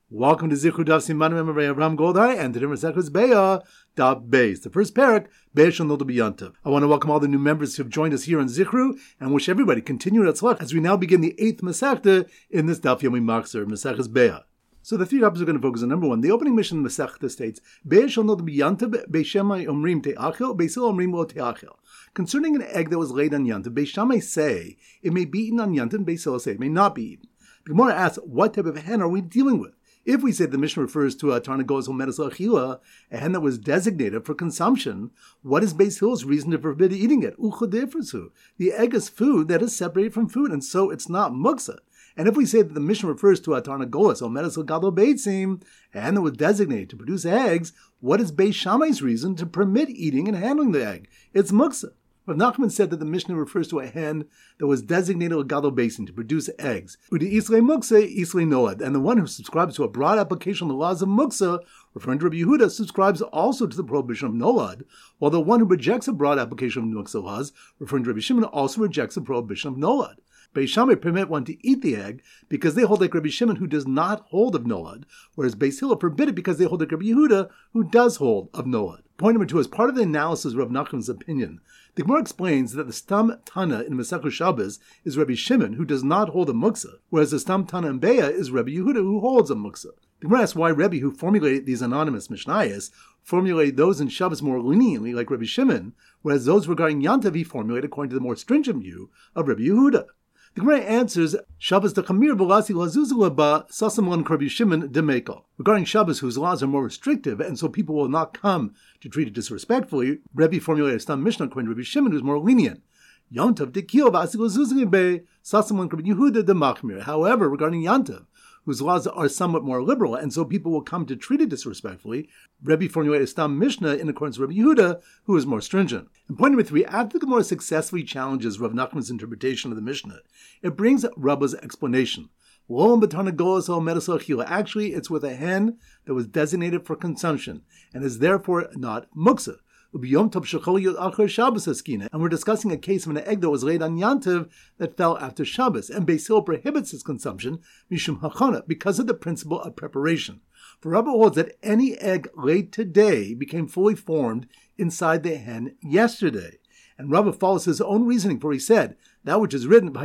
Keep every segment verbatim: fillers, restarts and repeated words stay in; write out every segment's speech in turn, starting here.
Welcome to Zichru Daf Siman Mem Avram Goldhar and today Masechus Beah Daf Beis, the first parak Beis Shel Noldu B'Yantav. I want to welcome all the new members who have joined us here in Zichru and wish everybody continued atzlach as we now begin the eighth Masechta in this Daf Yomi Machzor Masechus Beah. So the three topics are going to focus on number one. The opening mission in the Masechta states Beis Shel Noldu B'Yantav Beis Shammai Omrim Te'achel Beis Hillel Omrim Lo Te'achel. Concerning an egg that was laid on Yantav, Beis Shammai say it may be eaten on Yantav, Beis Hillel say it may not be eaten. The Gemara asks, what type of hen are we dealing with? If we say the Mishnah refers to a Tarnagolas Homedes L'Achila, a hen that was designated for consumption, what is Beis Hillel's reason to forbid eating it? Uchodefrusu. The egg is food that is separated from food, and so it's not muksa. And if we say that the Mishnah refers to a Tarnagolas Homedes L'Gadol Beitzim, a hen that was designated to produce eggs, what is Beis Shammai's reason to permit eating and handling the egg? It's muksa. Rav Nachman said that the Mishnah refers to a hen that was designated a gadol basin to produce eggs. Udi islay muksa, islay noad. And the one who subscribes to a broad application of the laws of muksa, referring to Rabbi Yehuda, subscribes also to the prohibition of noad, while the one who rejects a broad application of muksa laws, referring to Rabbi Shimon, also rejects the prohibition of noad. Beis Shammai permit one to eat the egg because they hold like Rabbi Shimon, who does not hold of noad, whereas Beis Hillel forbid it because they hold like Rabbi Yehuda, who does hold of noad. Point number two, as part of the analysis of Rav Nachman's opinion, the Gemara explains that the Stam Tana in Masechus Shabbos is Rabbi Shimon, who does not hold a muksa, whereas the Stam Tana in Beah is Rabbi Yehuda, who holds a muksa. The Gemara asks why Rebbe, who formulated these anonymous Mishnayos, formulated those in Shabbos more leniently, like Rabbi Shimon, whereas those regarding Yantav he formulated according to the more stringent view of Rabbi Yehuda. The Gemara answers, Shabbos the Chamir B'Lasi Lazuzulaba Sasamlan Rabbi Shimon Demekel. Regarding Shabbos, whose laws are more restrictive, and so people will not come to treat it disrespectfully, Rebbe formulated a Stam Mishnah according to Rabbi Shimon, who's more lenient. Yantav Dekil V'Asi Lazuzulabe Sasamlan Rabbi Yehuda Demachmir. However, regarding Yantav, whose laws are somewhat more liberal, and so people will come to treat it disrespectfully, Rebbe formulated a Stam Mishnah in accordance with Rabbi Yehuda, who is more stringent. And point number three, after the Gemara successfully challenges Rav Nachman's interpretation of the Mishnah, it brings Rabba's explanation. Actually, it's with a hen that was designated for consumption, and is therefore not muksa. And we're discussing a case of an egg that was laid on Yantav that fell after Shabbos, and Beis Hillel prohibits its consumption mishum hachana, because of the principle of preparation. For Rabba holds that any egg laid today became fully formed inside the hen yesterday. And Rabba follows his own reasoning, for he said, that which is written, and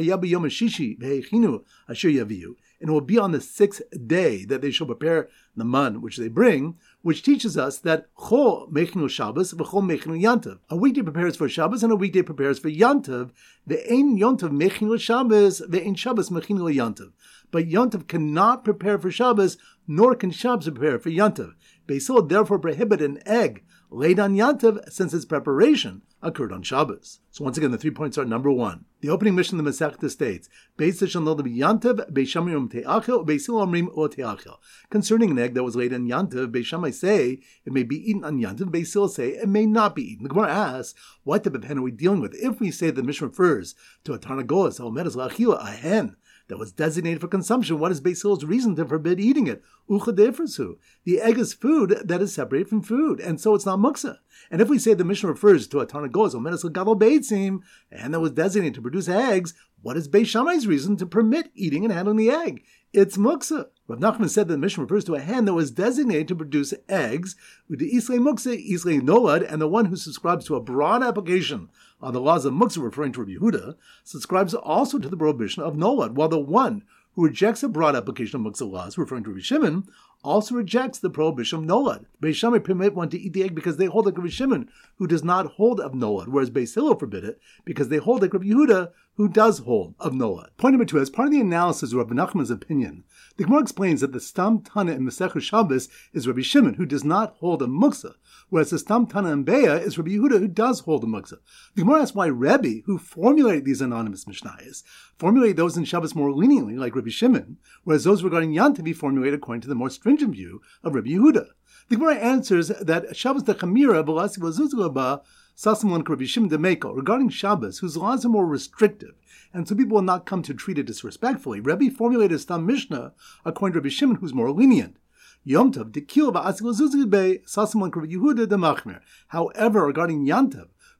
it will be on the sixth day that they shall prepare the man which they bring, which teaches us that Chol mechinu Shabbos, v'chol mechinu Yantav. A weekday prepares for Shabbos, and a weekday prepares for Yantav. Ve'ein Yantav mechinu Shabbos, ve'ein Shabbos mechinu Yantav. But Yantav cannot prepare for Shabbos, nor can Shabbos prepare for Yantav. Beis Hillel therefore prohibit an egg laid on Yantav, since its preparation occurred on Shabbos. So once again, the three points are: number one, the opening mission of the Masechta states, Beis Shel Noldu B'Yantav, Beis Shammai Omrim Te'achel, Beis Hillel Omrim Lo Te'achel. Concerning an egg that was laid on Yantav, Beis Shammai say it may be eaten on Yantav, Beis Hillel say it may not be eaten. The Gemara asks, what type of hen are we dealing with? If we say the Mishnah refers to a Tarnagolas Homedes L'Achila, a hen that was designated for consumption, what is Beis Hillel's reason to forbid eating it? Uchadefrusu. The egg is food that is separated from food, and so it's not muksa. And if we say the Mishnah refers to a Tarnagolas Homedes L'Gadol Beitzim, and that was designated to produce eggs, what is Beis Shammai's reason to permit eating and handling the egg? It's muksa. Rav Nachman said that the Mishnah refers to a hen that was designated to produce eggs, with the islay muksa, islay nolad, and the one who subscribes to a broad application on the laws of muksa, referring to Rabbi Yehuda, subscribes also to the prohibition of nolad, while the one who rejects a broad application of muksa laws, referring to Rabbi Shimon, also rejects the prohibition of nolad. Beis Shammai permit one to eat the egg because they hold like Rabbi Shimon, who does not hold of nolad, whereas Beis Hillel forbid it because they hold like Rabbi Yehuda, who does hold of nolad. Point number two, as part of the analysis of Rabbi Nachman's opinion, the Gemara explains that the Stam Tana in Masechus Shabbos is Rabbi Shimon, who does not hold a muksa, whereas the Stam Tana in Beah is Rabbi Yehuda, who does hold a muksa. The Gemara asks why Rebbe, who formulated these anonymous Mishnayos, formulated those in Shabbos more leniently, like Rabbi Shimon, whereas those regarding Yantav he formulated according to the more stringent view of Rabbi Yehuda. The Gemara answers that Shabbos the Chamira B'Lasi Lazuzulaba Sasamlan Rabbi Shimon Demekel. Regarding Shabbos, whose laws are more restrictive, and so people will not come to treat it disrespectfully, Rebbe formulated a Stam Mishnah according to Rabbi Shimon, who's more lenient. Yom Tov Dekil V'Asi Lazuzulaba Sasamlan Rabbi Yehuda Demachmir. However, regarding Yantav,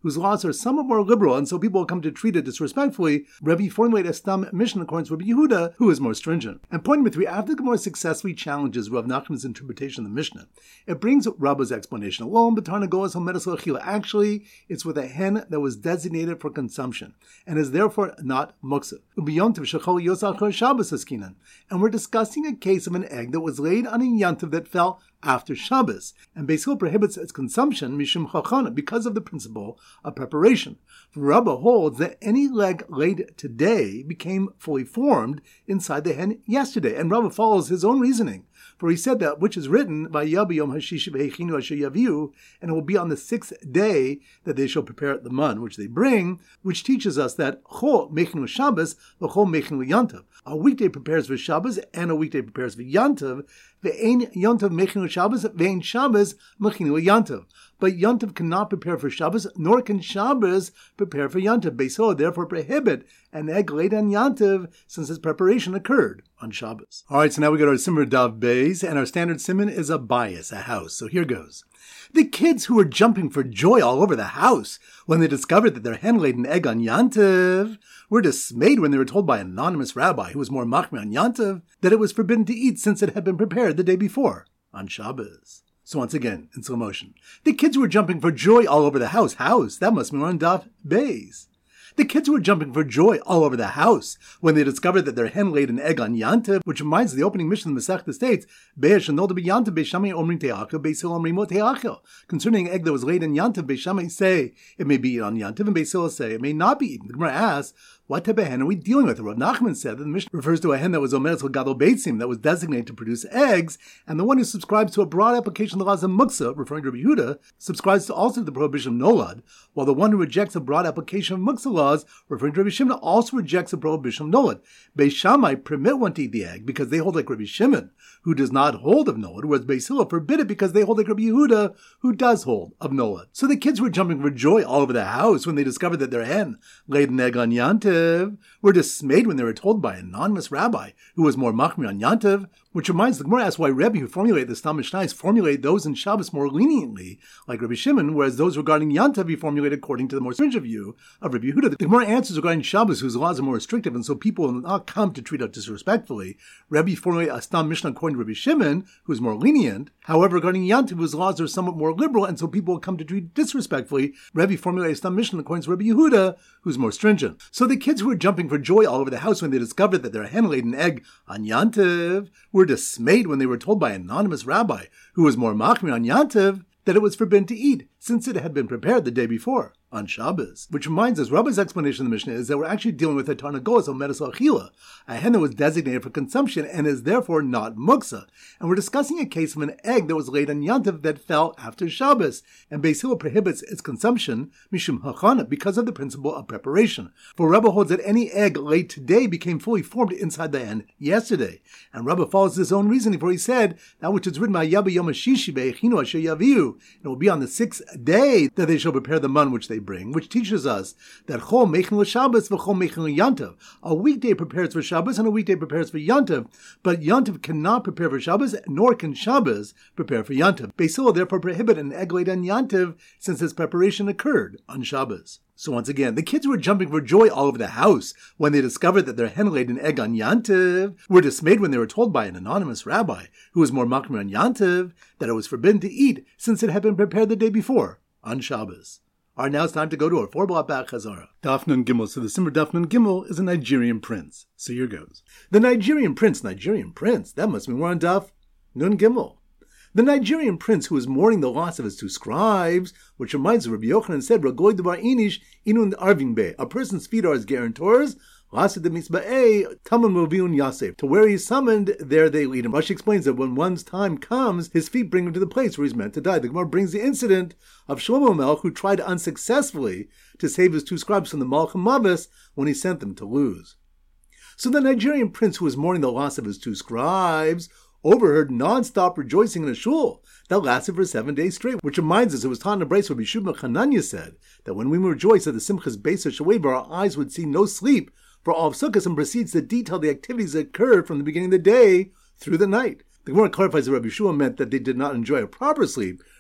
whose laws are somewhat more liberal, and so people will come to treat it disrespectfully, Rebbe formulated a Stam Mishnah according to Rabbi Yehuda, who is more stringent. And point number three, after the Gemara successfully challenges Rav Nachman's interpretation of the Mishnah, it brings Rabba's explanation alone, but Tarnagolas Homedes L'Achila. Actually, it's with a hen that was designated for consumption, and is therefore not muksa. And we're discussing a case of an egg that was laid on a yantiv that fell after Shabbos, and Beis Hillel prohibits its consumption mishum chachana because of the principle of preparation. For Rabbah holds that any leg laid today became fully formed inside the hen yesterday, and Rabbah follows his own reasoning. For he said that which is written by Yabi Yom Hashish V'Hechinu Asher Yaviu, and it will be on the sixth day that they shall prepare the man which they bring, which teaches us that Chol Mechinu Shabbos v'Chol Mechinu Yantav. A weekday prepares for Shabbos and a weekday prepares for Yantav. Ve'ein Yantav Mechinu Shabbos ve'ein Shabbos Mechinu Yantav. But Yantav cannot prepare for Shabbos, nor can Shabbos prepare for Yantav. Beis Hillel therefore prohibit an egg laid on Yantav, since its preparation occurred on Shabbos. All right, so now we go to our Simmer Dav Beis, and our standard simon is a bias, a house. So here goes. The kids who were jumping for joy all over the house when they discovered that their hen laid an egg on Yantav were dismayed when they were told by an anonymous rabbi who was more machmir on Yantav that it was forbidden to eat since it had been prepared the day before on Shabbos. So once again, in slow motion. The kids were jumping for joy all over the house. House, that must be on Dav Beis. The kids were jumping for joy all over the house when they discovered that their hen laid an egg on Yantav, which reminds of the opening Mishnah in the Masechta states, Be'er shenolda b'Yantav Beis Shammai omrim te'achel, Beis Hillel omrim mo te'achel. Concerning an egg that was laid in Yantav, Beis Shammai say it may be eaten on Yantav, and Beis Hillel say it may not be eaten. The Gemara asks, what type of hen are we dealing with? Rav Nachman said that the Mishnah refers to a hen that was omeres l'gadol beitzim, that was designated to produce eggs, and the one who subscribes to a broad application of the laws of muksa, referring to Rabbi Yehuda, subscribes to also to the prohibition of nolad, while the one who rejects a broad application of muksa laws, referring to Rabbi Shimon, also rejects the prohibition of nolad. Beis Shammai permit one to eat the egg because they hold like Rabbi Shimon, who does not hold of nolad, whereas Beis Hillel forbid it because they hold like Rabbi Yehuda, who does hold of nolad. So the kids were jumping for joy all over the house when they discovered that their hen laid an egg on Yantav, were dismayed when they were told by an anonymous rabbi who was more machmir on Yantav, which reminds the Gemara asks why Rebbe who formulated the Stam Mishnayos formulate those in Shabbos more leniently, like Rabbi Shimon, whereas those regarding Yantav he formulated according to the more stringent view of Rabbi Yehuda. The Gemara answers regarding Shabbos, whose laws are more restrictive, and so people will not come to treat it disrespectfully. Rebbe formulated a Stam Mishnah according to Rabbi Shimon, who is more lenient. However, regarding Yantav, whose laws are somewhat more liberal, and so people will come to treat it disrespectfully, Rebbe formulated a Stam Mishnah according to Rabbi Yehuda, who's more stringent. So the kids who were jumping for joy all over the house when they discovered that their hen laid an egg on Yantav were dismayed when they were told by an anonymous rabbi who was more machmir on Yantav that it was forbidden to eat since it had been prepared the day before on Shabbos. Which reminds us, Rabbi's explanation of the Mishnah is that we're actually dealing with a tarnagolas homedes l'achila, a hen that was designated for consumption and is therefore not muksa. And we're discussing a case of an egg that was laid on Yantav that fell after Shabbos, and Beis Hillel prohibits its consumption mishum hachana because of the principle of preparation. For Rabbi holds that any egg laid today became fully formed inside the hen yesterday. And Rabbi follows his own reasoning, for he said, that which is written by Yabi Yom Hashishi V'Hechinu Asher Yaviu, it will be on the sixth day that they shall prepare the man which they bring, which teaches us that Chol Mechinu Shabbos v'Chol Mechinu Yantav. A weekday prepares for Shabbos and a weekday prepares for Yantav, but Yantav cannot prepare for Shabbos, nor can Shabbos prepare for Yantav. Beis Hillel therefore prohibit an egg laid on Yantav, since its preparation occurred on Shabbos. So once again, the kids were jumping for joy all over the house when they discovered that their hen laid an egg on Yantav, were dismayed when they were told by an anonymous rabbi who was more machmir on Yantav that it was forbidden to eat since it had been prepared the day before on Shabbos. All right, now it's time to go to our four block back Chazara. Daf Nun Gimel. So the Simmer Daf Nun Gimel is a Nigerian prince. So here goes. The Nigerian prince, Nigerian prince, that must mean we're on Daf Nun Gimel. The Nigerian prince who was mourning the loss of his two scribes, which reminds of Rabbi Yochanan said, Ragoy Devar Inish Inun Arvin Be, a person's feet are his guarantors, to where he is summoned, there they lead him. Rashi explains that when one's time comes, his feet bring him to the place where he's meant to die. The Gemara brings the incident of Shlomo Melech, who tried unsuccessfully to save his two scribes from the Malach Mavis when he sent them to lose. So the Nigerian prince who was mourning the loss of his two scribes overheard non-stop rejoicing in a shul that lasted for seven days straight, which reminds us it was taught in a brace where Bishub Hananya said that when we rejoice at the Simchas Beis HaShoever, our eyes would see no sleep for all of Sukkot, and proceeds to detail the activities that occurred from the beginning of the day through the night. The Gemara clarifies that Rabbi Shua meant that they did not enjoy a proper sleep,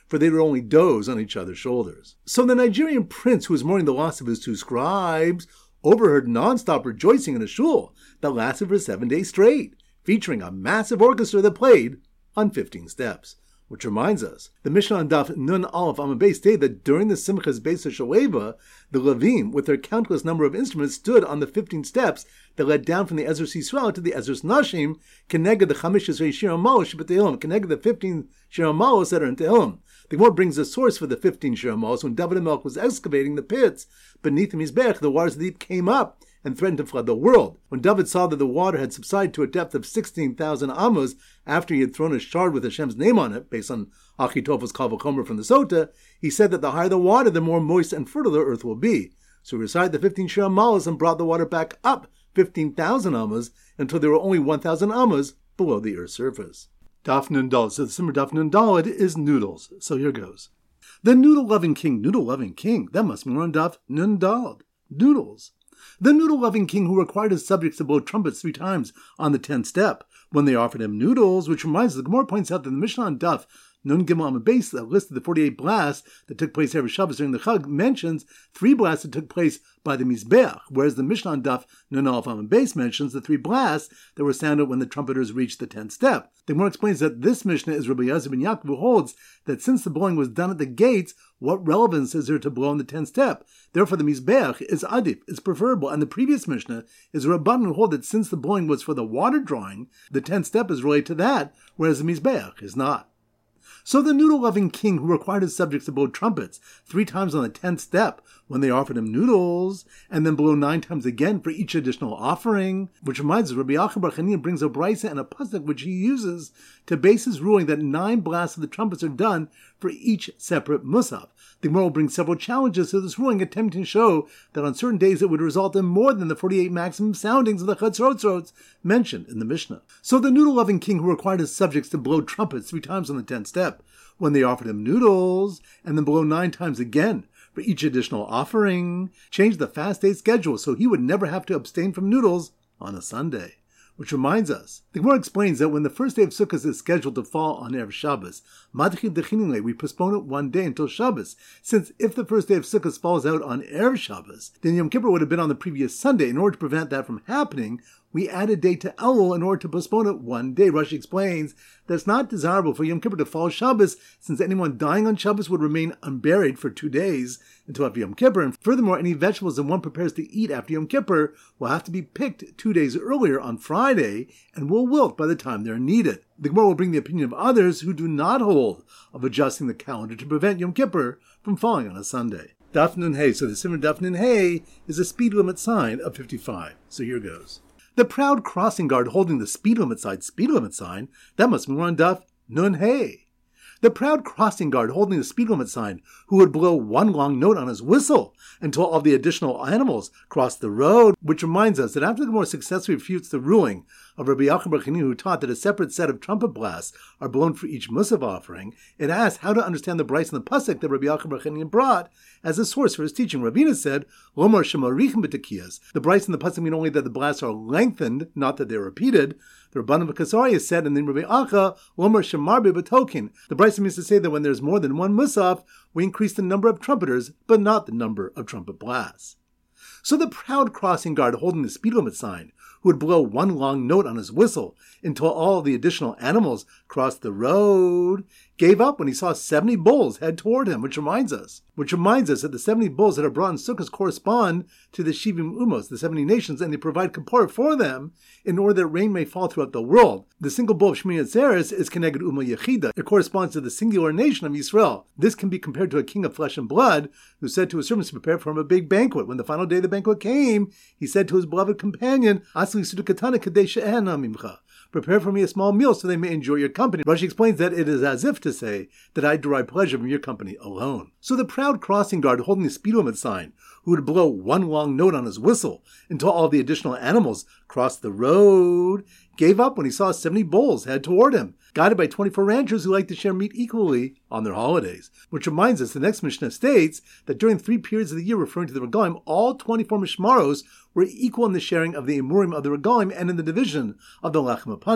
for they would only doze on each other's shoulders. So the Nigerian prince, who was mourning the loss of his two scribes, overheard non-stop rejoicing in a shul that lasted for seven days straight, featuring a massive orchestra that played on fifteen steps. Which reminds us, the Mishnah on Daf Nun Aleph Amud Beis stated that during the Simchas Beis HaShoeva, the Levim, with their countless number of instruments, stood on the fifteen steps that led down from the Ezras Yisrael to the Ezras Nashim, connected the Chamish Esrei Shir HaMalos B'Tehillim, connected the fifteen Shir HaMalos that are in Tehillim. The Gemara brings a source for the fifteen Shir HaMalos. When David HaMelech was excavating the pits beneath the Mizbech, the waters of the deep came up and threatened to flood the world. When David saw that the water had subsided to a depth of sixteen thousand amos after he had thrown a shard with Hashem's name on it, based on Achitophel's Kal V'chomer from the Sota, he said that the higher the water, the more moist and fertile the earth will be. So he recited the fifteen Shir HaMalos and brought the water back up fifteen thousand amos until there were only one thousand amos below the earth's surface. Daf Nun Daled. So the Simmer Daf Nun Daled is noodles. So here goes. The noodle-loving king, noodle-loving king. That must mean we're on Daf Nun Daled. Noodles. The noodle-loving king who required his subjects to blow trumpets three times on the tenth step when they offered him noodles, which reminds us, the Gemara points out that the Mishnah on Daf Nun Gimel Amud Beis that listed the forty-eight blasts that took place every Shabbos during the Chag mentions three blasts that took place by the Mizbeach, whereas the Mishnah on Daf Nun Aleph Amud Beis mentions the three blasts that were sounded when the trumpeters reached the tenth step. The Gemara explains that this Mishnah is Rabbi Eliezer ben Yaakov, who holds that since the blowing was done at the gates, what relevance is there to blow on the tenth step? Therefore, the Mizbeach is adif, is preferable, and the previous Mishnah is Rabban, who hold that since the blowing was for the water drawing, the tenth step is related to that, whereas the Mizbeach is not. So the noodle-loving king who required his subjects to blow trumpets three times on the tenth step when they offered him noodles, and then blow nine times again for each additional offering, which reminds us, Rabbi Yochanan bar Chanina brings a brisa and a pasuk which he uses to base his ruling that nine blasts of the trumpets are done for each separate musaf. The Gemara will bring several challenges to this ruling, attempting to show that on certain days it would result in more than the forty-eight maximum soundings of the Chatzrotzrots mentioned in the Mishnah. So the noodle-loving king who required his subjects to blow trumpets three times on the tenth step when they offered him noodles, and then blow nine times again for each additional offering, changed the fast day schedule so he would never have to abstain from noodles on a Sunday. Which reminds us, the Gemara explains that when the first day of Sukkot is scheduled to fall on Erev Shabbos, Madchid Dechinile, we postpone it one day until Shabbos, since if the first day of Sukkot falls out on Erev Shabbos, then Yom Kippur would have been on the previous Sunday. In order to prevent that from happening, we add a day to Elul in order to postpone it one day. Rashi explains that it's not desirable for Yom Kippur to fall Shabbos, since anyone dying on Shabbos would remain unburied for two days until after Yom Kippur. And furthermore, any vegetables that one prepares to eat after Yom Kippur will have to be picked two days earlier on Friday and will wilt by the time they're needed. The Gemara will bring the opinion of others who do not hold of adjusting the calendar to prevent Yom Kippur from falling on a Sunday. Daf Nun Hey. So the Simmer Daf Nun Hey is a speed limit sign of fifty-five. So here goes. The proud crossing guard holding the speed limit sign, speed limit sign, that must mean we're on Daf Nun Hey. The proud crossing guard holding the speed limit sign, who would blow one long note on his whistle until all the additional animals crossed the road, which reminds us that after the Gemara successfully refutes the ruling of Rabbi Yochanan bar Chanina, who taught that a separate set of trumpet blasts are blown for each musaf offering, it asks how to understand the brisa and the pasuk that Rabbi Yochanan bar Chanina brought as a source for his teaching. Ravina said, Lomar shemarichem b'tekiyas. The brisa and the pasuk mean only that the blasts are lengthened, not that they're repeated. The Rabbanan B'Kasaria said, and then Rabbi Acha, Lomar shemarbe b'tokin. The brisa means to say that when there's more than one musaf, we increase the number of trumpeters, but not the number of trumpet blasts. So the proud crossing guard holding the speed limit sign, who would blow one long note on his whistle until all the additional animals crossed the road, gave up when he saw seventy bulls head toward him, which reminds us, which reminds us that the seventy bulls that are brought in Sukkot correspond to the Shivim Umos, the seventy nations, and they provide kapara for them in order that rain may fall throughout the world. The single bull of Shmini Atzeres is connected to Uma Yechida. It corresponds to the singular nation of Yisrael. This can be compared to a king of flesh and blood who said to his servants to prepare for him a big banquet. When the final day of the banquet came, he said to his beloved companion, Asli Sudukatana Kadesh Ehana Mimcha. Prepare for me a small meal so they may enjoy your company. Rashi explains that it is as if to say that I derive pleasure from your company alone. So the proud crossing guard holding the speed limit sign, who would blow one long note on his whistle until all the additional animals crossed the road, gave up when he saw seventy bulls head toward him, guided by twenty-four ranchers who like to share meat equally on their holidays. Which reminds us, the next Mishnah states that during three periods of the year referring to the Regalim, all twenty-four Mishmaros were equal in the sharing of the Emurim of the Regalim and in the division of the Lechem Apanim.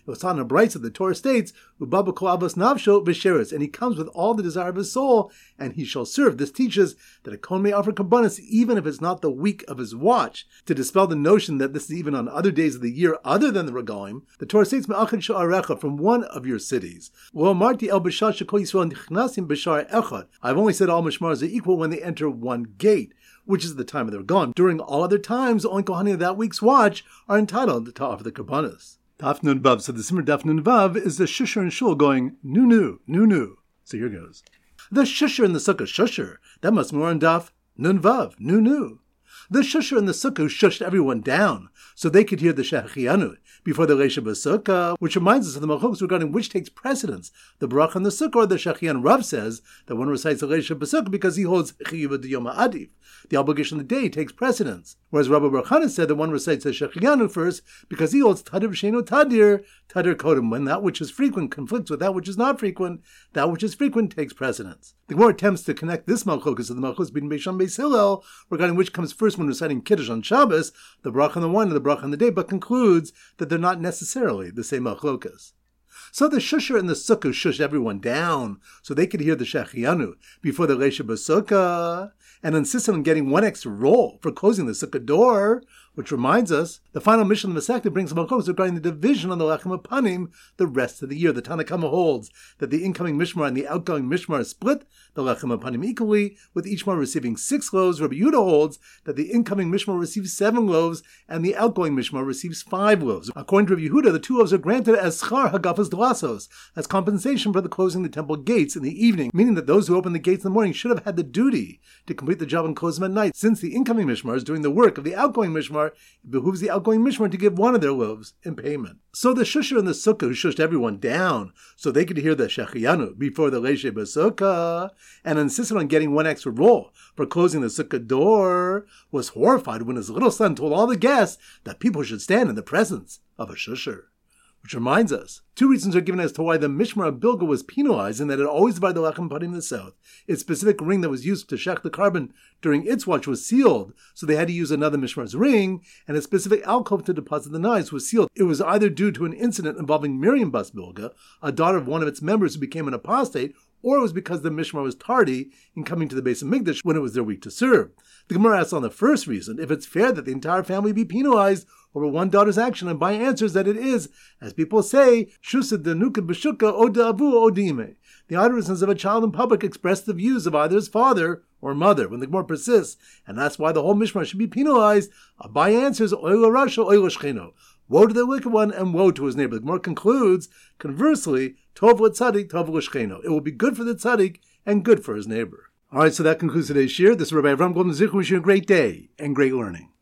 It was taught in a Brisa. The Torah states, "Ubaba kol avos nafsho v'sheres," and he comes with all the desire of his soul, and he shall serve. This teaches that a kohen may offer korbanos even if it's not the week of his watch. To dispel the notion that this is even on other days of the year other than the regalim, the Torah states, "Me'achad sha'arecha," from one of your cities. Well, marti el b'shah shekol Yisrael nichnasim b'shar echad. I've only said all mishmaros are equal when they enter one gate, which is the time of their regalim. During all other times, only kohanim of that week's watch are entitled to offer the korbanos. Daf Nun Vav. So the Simmer Daf Nun Vav is the shusher and shul going nu nu nu nu. So here goes. The shusher and the sukkah shusher. That must be more on Daf Nun Vav nu nu. The shusher and the sukkah shushed everyone down so they could hear the shechianu before the Reisha B'Sukkah, which reminds us of the machlokes regarding which takes precedence, the bracha and the sukkah or the shechian. Rav says that one recites the Reisha B'Sukkah because he holds chiyuv d'yom ha'adiv. The obligation of the day takes precedence. Whereas Rabbi Bar Chana said that one recites the shechianu first because he holds tadir v'sheinu tadir, tadir kodem. When that which is frequent conflicts with that which is not frequent, that which is frequent takes precedence. The Gemara attempts to connect this malchokas to the malchus between Beis Shammai and Beis Hillel regarding which comes first when reciting Kiddush on Shabbos, the bracha on the one and the bracha on the day, but concludes that they're not necessarily the same malchokas. So the shusher and the sukkah shushed everyone down so they could hear the shechianu before the Reisha B'Sukkah, and insisted on getting one extra roll for closing the sukkah door, which reminds us, the final mission of the Masechta brings some malchus regarding the division on the lechem apanim the rest of the year. The Tanna Kama holds that the incoming mishmar and the outgoing mishmar split the lechem apanim equally, with each one receiving six loaves. Rabbi Yehuda holds that the incoming mishmar receives seven loaves and the outgoing mishmar receives five loaves. According to Rabbi Yehuda, the two loaves are granted as schar hagafas dlasos, as compensation for the closing the temple gates in the evening, meaning that those who open the gates in the morning should have had the duty to complete the job and close them at night. Since the incoming mishmar is doing the work of the outgoing mishmar, it behooves the outgoing mishmar to give one of their loaves in payment. So the shusher and the sukkah who shushed everyone down so they could hear the shechianu before the Reisha B'Sukkah and insisted on getting one extra roll for closing the sukkah door was horrified when his little son told all the guests that people should stand in the presence of a shusher. Which reminds us, two reasons are given as to why the Mishmar of Bilga was penalized in that it always divided the lechem panim in the south. Its specific ring that was used to shech the carbon during its watch was sealed, so they had to use another Mishmar's ring, and a specific alcove to deposit the knives was sealed. It was either due to an incident involving Miriam Bas Bilga, a daughter of one of its members who became an apostate, or it was because the Mishmar was tardy in coming to the Beis Hamikdash when it was their week to serve. The Gemara asks on the first reason if it's fair that the entire family be penalized over one daughter's action, and Bai answers that it is, as people say, Shusa denuka b'shuka o de'avu o de'ime. The utterances of a child in public express the views of either his father or mother. When the Gemara persists, and that's why the whole Mishmar should be penalized, Bai answers, oy l'rasha, oy l'shcheno. Woe to the wicked one, and woe to his neighbor. The Gemara concludes, conversely, tov l'tzadik, tov l'shcheno. It will be good for the tzaddik and good for his neighbor. All right, so that concludes today's shir. This is Rabbi Avram Golden Zichru wishing you a great day and great learning.